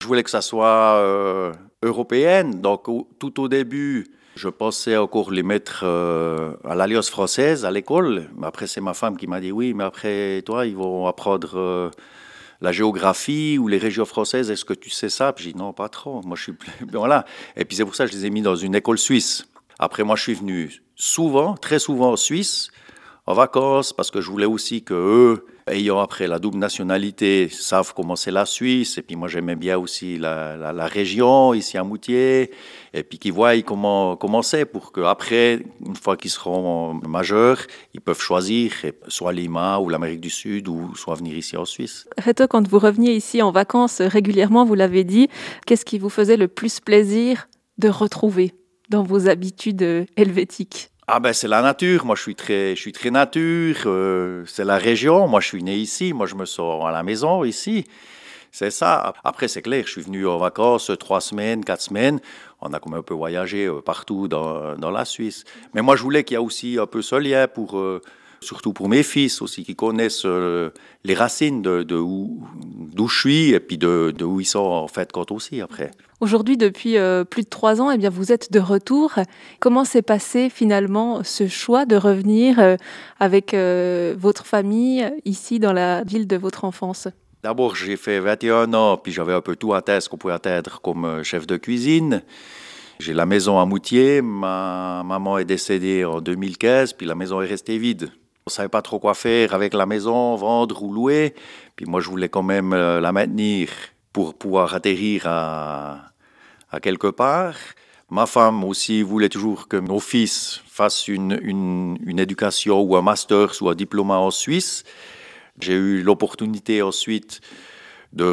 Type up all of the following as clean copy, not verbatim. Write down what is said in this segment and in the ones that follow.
Je voulais que ça soit européenne. Donc, tout au début, je pensais encore les mettre à l'Alliance française, à l'école. Mais après, c'est ma femme qui m'a dit oui, mais après, toi, ils vont apprendre la géographie ou les régions françaises. Est-ce que tu sais ça? Puis j'ai dit non, pas trop. Moi, je suis plus. Voilà. Et puis c'est pour ça que je les ai mis dans une école suisse. Après, moi, je suis venu souvent, très souvent en Suisse, en vacances, parce que je voulais aussi que eux, ayant après la double nationalité, savent comment c'est la Suisse. Et puis moi, j'aimais bien aussi la région, ici à Moutier. Et puis qu'ils voient comment c'est pour qu'après, une fois qu'ils seront majeurs, ils peuvent choisir soit Lima ou l'Amérique du Sud ou soit venir ici en Suisse. Reto, quand vous reveniez ici en vacances régulièrement, vous l'avez dit, qu'est-ce qui vous faisait le plus plaisir de retrouver dans vos habitudes helvétiques? Ah ben c'est la nature, moi je suis très nature, c'est la région, moi je suis né ici, moi je me sens à la maison ici, c'est ça. Après c'est clair, je suis venu en vacances 3 semaines, 4 semaines, on a quand même un peu voyagé partout dans la Suisse. Mais moi je voulais qu'il y ait aussi un peu ce lien surtout pour mes fils aussi, qui connaissent les racines d'où je suis et puis de où ils sont en fait quand aussi après. Aujourd'hui, depuis plus de 3 ans, eh bien, vous êtes de retour. Comment s'est passé finalement ce choix de revenir avec votre famille ici dans la ville de votre enfance? D'abord, j'ai fait 21 ans, puis j'avais un peu tout atteint ce qu'on pouvait atteindre comme chef de cuisine. J'ai la maison à Moutier, ma maman est décédée en 2015, puis la maison est restée vide. On ne savait pas trop quoi faire avec la maison, vendre ou louer. Puis moi, je voulais quand même la maintenir pour pouvoir atterrir à quelque part. Ma femme aussi voulait toujours que nos fils fassent une éducation ou un master ou un diplôme en Suisse. J'ai eu l'opportunité ensuite de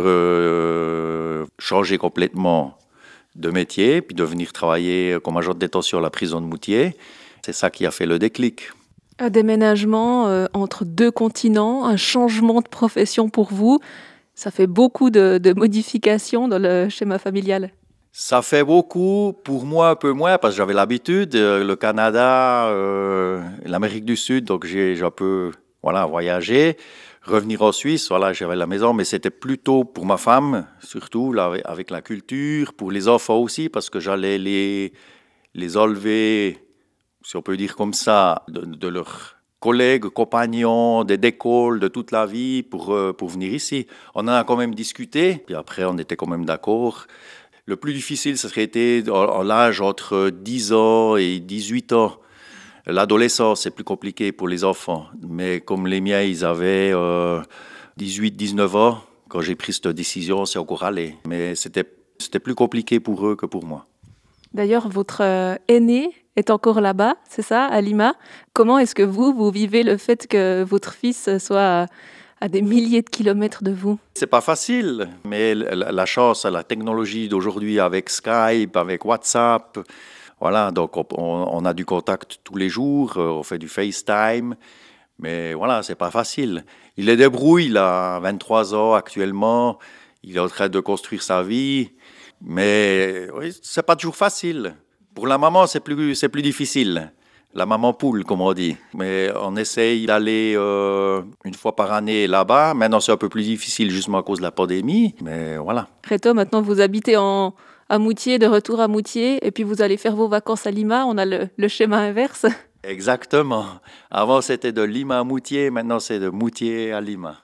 changer complètement de métier, puis de venir travailler comme agent de détention à la prison de Moutier. C'est ça qui a fait le déclic. Un déménagement entre deux continents, un changement de profession pour vous, ça fait beaucoup de modifications dans le schéma familial. Ça fait beaucoup, pour moi un peu moins, parce que j'avais l'habitude, le Canada, l'Amérique du Sud, donc j'ai un peu voyagé. Revenir en Suisse, voilà, j'avais la maison, mais c'était plutôt pour ma femme, surtout là, avec la culture, pour les enfants aussi, parce que j'allais les enlever, si on peut dire comme ça, de leurs collègues, compagnons, des écoles, de toute la vie pour venir ici. On en a quand même discuté, puis après on était quand même d'accord. Le plus difficile, ça serait été en l'âge entre 10 ans et 18 ans. L'adolescence, c'est plus compliqué pour les enfants. Mais comme les miens, ils avaient 18-19 ans, quand j'ai pris cette décision, c'est encore allé. Mais c'était plus compliqué pour eux que pour moi. D'ailleurs, votre aîné est encore là-bas, c'est ça, à Lima. Comment est-ce que vous vivez le fait que votre fils soit à des milliers de kilomètres de vous? C'est pas facile, mais la chance, la technologie d'aujourd'hui avec Skype, avec WhatsApp, voilà, donc on a du contact tous les jours, on fait du FaceTime, mais voilà, c'est pas facile. Il est débrouille, il a 23 ans actuellement, il est en train de construire sa vie, mais oui, c'est pas toujours facile. Pour la maman, c'est plus difficile. La maman poule, comme on dit. Mais on essaye d'aller une fois par année là-bas. Maintenant, c'est un peu plus difficile justement à cause de la pandémie. Mais voilà. Reto, maintenant vous habitez à Moutier, de retour à Moutier, et puis vous allez faire vos vacances à Lima. On a le schéma inverse. Exactement. Avant, c'était de Lima à Moutier. Maintenant, c'est de Moutier à Lima.